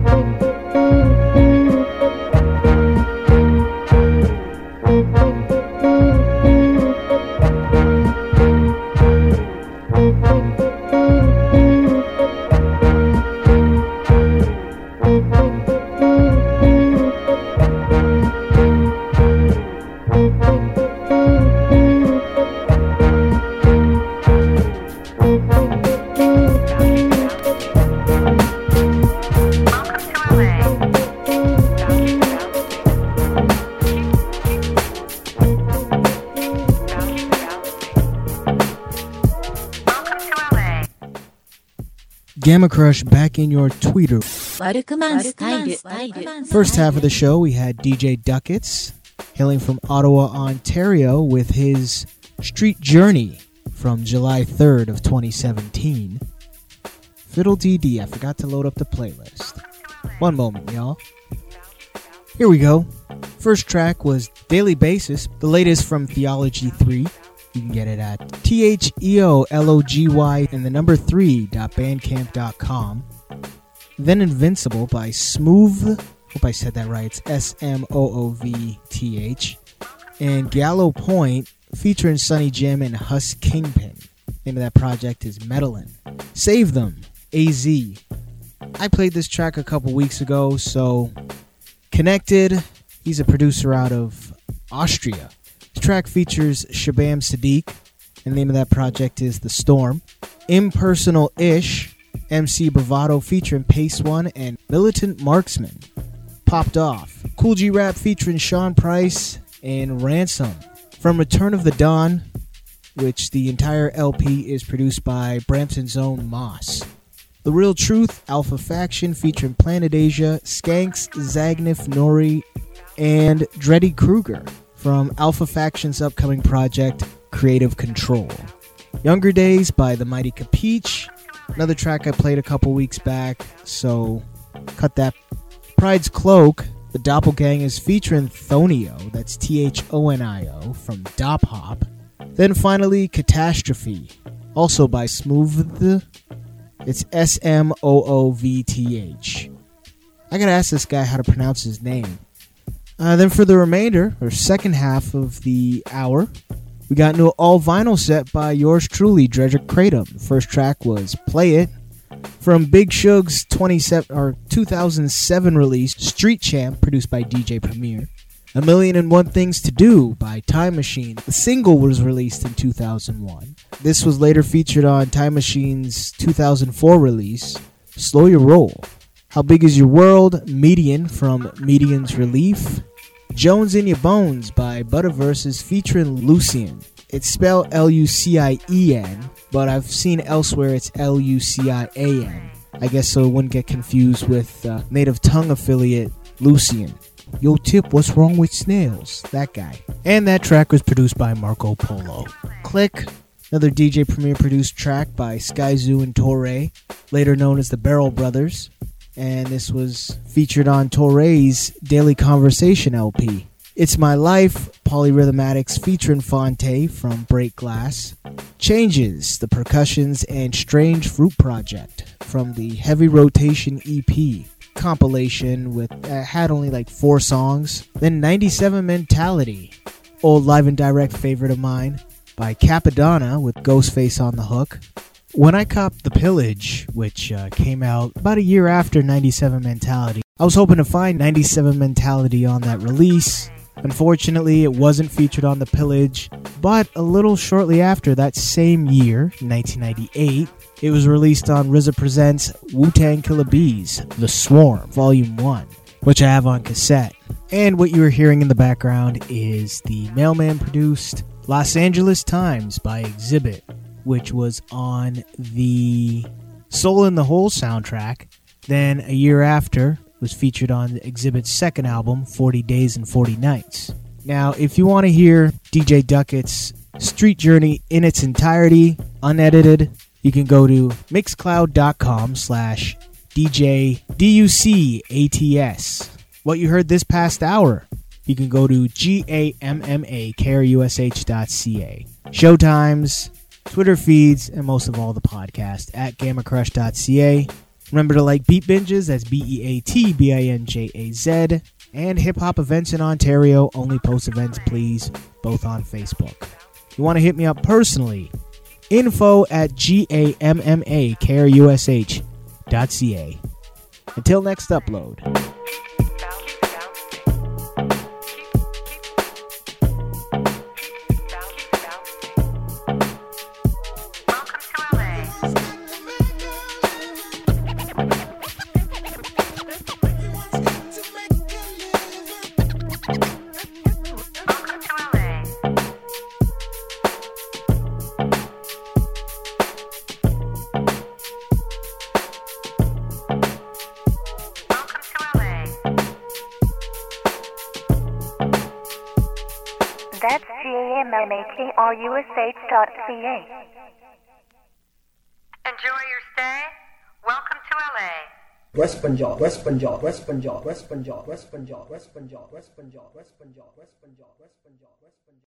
Gamma Crush back in your tweeter. First half of the show, we had D J Ducats, hailing from Ottawa, Ontario, with his Street Journey from July third of twenty seventeen. Fiddle D D, I forgot to load up the playlist. One moment, y'all. Here we go. First track was Daily Basis, the latest from Theology three. You can get it at T H E O L O G Y and the number three dot bandcamp dot com. Then Invincible by Smooth. Hope I said that right. It's S M O O V T H. And Gallo Point featuring Sonny Jim and Huss Kingpin. Name of that project is Medellin. Save Them, A Z. I played this track a couple weeks ago, so Connected. He's a producer out of Austria. This track features Shabam Sadiq, and the name of that project is The Storm. Impersonal-ish, M C Bravado featuring Pace One and Militant Marksman. Popped Off. Cool G Rap featuring Sean Price and Ransom. From Return of the Dawn, which the entire L P is produced by Brampton's own Moss. The Real Truth, Alpha Faction featuring Planet Asia, Skanks, Zagnif, Nori, and Dreddy Kruger from Alpha Faction's upcoming project, Creative Control. Younger Days by The Mighty Capiche, another track I played a couple weeks back, so cut that. Pride's Cloak, The Doppelgangers featuring Thonio, that's T H O N I O, from Dop Hop. Then finally, Catastrophe, also by Smooth. It's S M O O V T H. I gotta ask this guy how to pronounce his name. Uh, then for the remainder, or second half of the hour, we got into an all-vinyl set by yours truly, Dredrick Kratom. The first track was Play It, from Big Shug's twenty-seven or two thousand seven release, Street Champ, produced by D J Premier. A Million and One Things to Do by Time Machine. The single was released in two thousand one. This was later featured on Time Machine's two thousand four release, Slow Your Roll. How Big Is Your World? Median from Median's Relief. Jones in Your Bones by Butterverses featuring Lucian. It's spelled L U C I E N, but I've seen elsewhere it's L U C I A N. I guess so it wouldn't get confused with uh, Native Tongue affiliate Lucian. Yo, Tip, what's wrong with snails? That guy. And that track was produced by Marco Polo. Click, another D J Premier produced track by Sky Zoo and Torre, later known as the Barrel Brothers. And this was featured on Torre's Daily Conversation L P. It's My Life, Polyrhythmatics featuring Fonte from Break Glass. Changes, the Percussions and Strange Fruit Project from the Heavy Rotation E P. Compilation with uh, had only like four songs. Then ninety-seven Mentality, old live and direct favorite of mine, by Capadonna with Ghostface on the hook. When I copped The Pillage, which uh, came out about a year after ninety-seven Mentality, I was hoping to find ninety-seven Mentality on that release. Unfortunately, it wasn't featured on The Pillage, but a little shortly after that same year, nineteen ninety-eight, it was released on R Z A Presents Wu-Tang Killer Bees, The Swarm, Volume one, which I have on cassette. And what you are hearing in the background is the Mailman-produced Los Angeles Times by Exhibit, which was on the Soul in the Hole soundtrack. Then, a year after, was featured on Exhibit's second album, forty days and forty nights. Now, if you want to hear D J Duckett's Street Journey in its entirety, unedited, you can go to mixcloud.com slash DJ DUCATS. What you heard this past hour, you can go to G A M M A K R U S H dot C A. Showtimes, Twitter feeds, and most of all the podcast at gamma crush dot C A. Remember to like Beat Binges, that's B E A T B I N J A Z, and Hip Hop Events in Ontario, only post events please, both on Facebook. If you want to hit me up personally, info at G A M M A K R U S H dot C A. Until next upload. That's G A M M A K R U S H dot C A. Enjoy your stay. Welcome to L A. West Punjab, West Punjab, West Punjab, West Punjab, West Punjab, West Punjab, West Punjab, West Punjab, West Punjab, West Punjab, West Punjab.